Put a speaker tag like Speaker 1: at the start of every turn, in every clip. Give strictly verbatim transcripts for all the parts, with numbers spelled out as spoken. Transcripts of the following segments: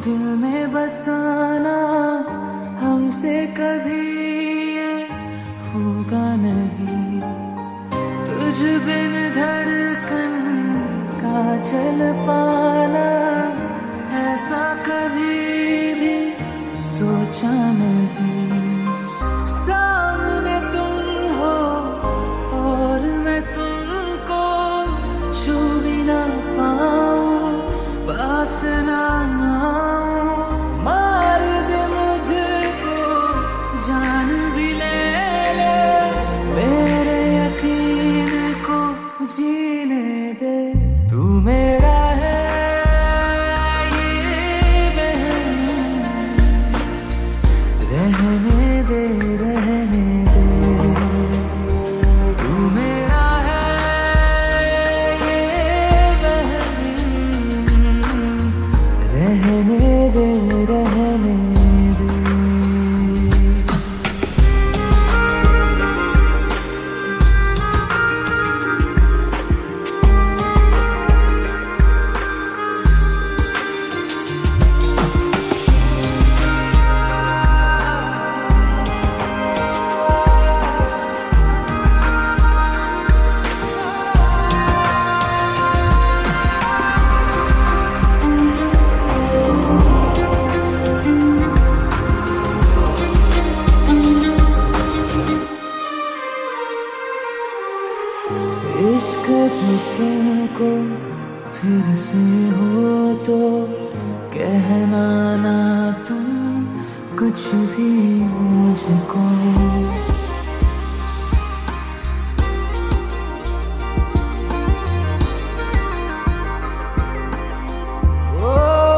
Speaker 1: दिल में बसाना हमसे कभी ये होगा नहीं। तुझ बिन धड़कन का चल पाना ऐसा कभी भी सोचा नहीं। सामने तुम हो और मैं तुमको छू भी ना पाऊं, पास ना आऊं। मार दे मुझको जान भी ले ले, मेरे यकीन को जीने दे। तू मेरा है ये वहम, रहने दे रहने दे। तू मेरा है ये वहम, रहने दे रहने दे। इश्क जो तुमको फिर से हो तो कहना ना तुम कुछ भी मुझको। ओ,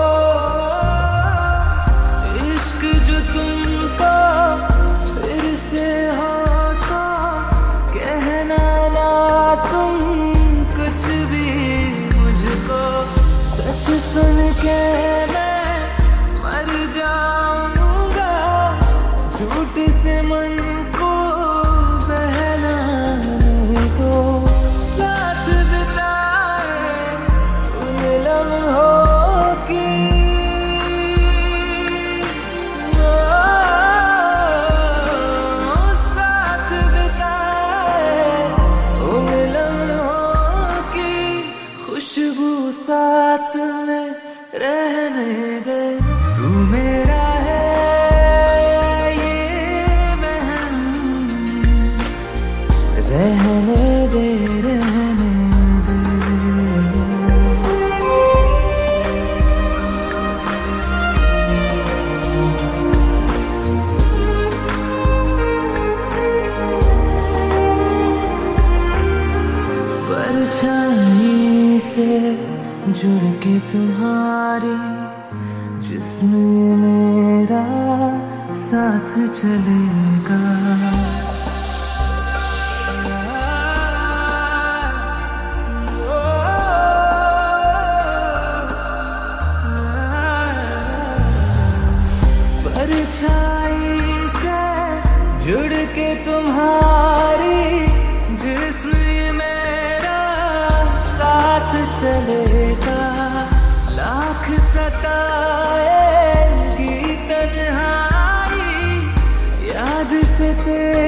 Speaker 1: इश्क जो तुमको फिर से हो तो कहना ना तुम कुछ भी मुझको। सच सुन के मैं मर जाऊंगा, झूठ से मन को बहलाने दो। साथ बिताए उन लम्हों की, साथ बिताए उन लम्हों की खुशबू साथ में रहने दे। तू मेरा है ये वहम, रहने दे रहने दे। परछाई से जुड़ के तुम्हारी जिस्म मेरा साथ चलेगा। परछाई से जुड़ के तुम्हारी जिस्म मेरा साथ चलेगा। लाख सताएगी तन्हाई, याद से तेरे